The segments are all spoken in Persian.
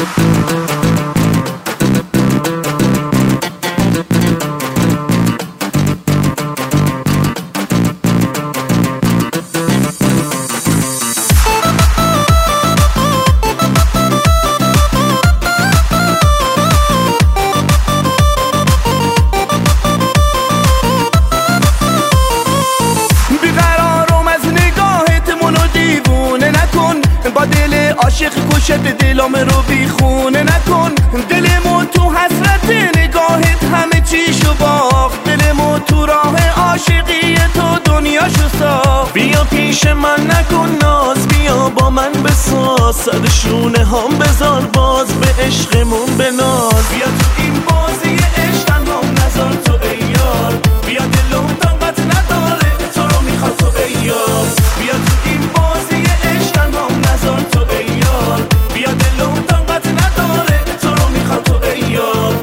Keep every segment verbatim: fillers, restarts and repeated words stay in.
با دل عاشق کشت دلام رو بیخونه نکن. دلمو تو حسرت نگاهت همه چیشو باخت. دلمو تو راه عاشقی تو دنیاشو ساخت. بیا پیش من نکن ناز، بیا با من بساز. سر شونه هم بذار باز به عشقمون بناز. بیا تو این بازی عشق تنها نذار تو ای یار. بیا دلم طاقت نداره تو رو میخواد تو ای یار. بیا تو این بازی عشق تنها نذار تو ای یار. بیا دلم طاقت نداره تو رو میخواد تو ای یار.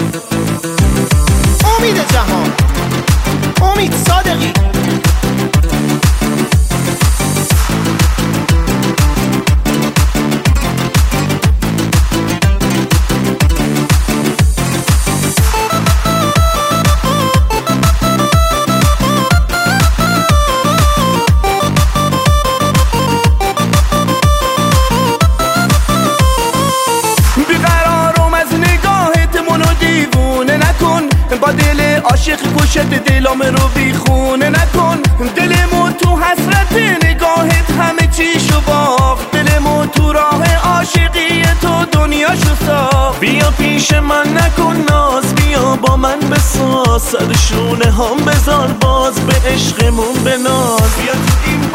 امید جهان، امید صادقی. با دل عاشق کشت دلام رو بیخونه نکن. دلمو تو حسرت نگاهت همه چیشو باخت. دلمو تو راه عاشقی تو دنیاشو ساخت. بیا پیش من نکن ناز، بیا با من بساز. سر شونه هم بذار باز به عشقمون بناز. بیا تو این